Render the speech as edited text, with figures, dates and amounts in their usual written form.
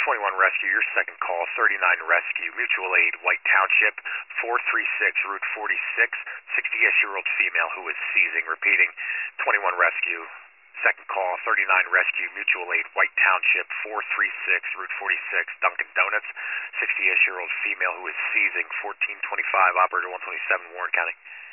21 Rescue, your second call, 39 Rescue, Mutual Aid, White Township, 436 Route 46, 60-ish-year-old female who is seizing. Repeating, 21 Rescue, second call, 39 Rescue, Mutual Aid, White Township, 436 Route 46, Dunkin' Donuts, 60-ish-year-old female who is seizing. 1425, Operator 127, Warren County.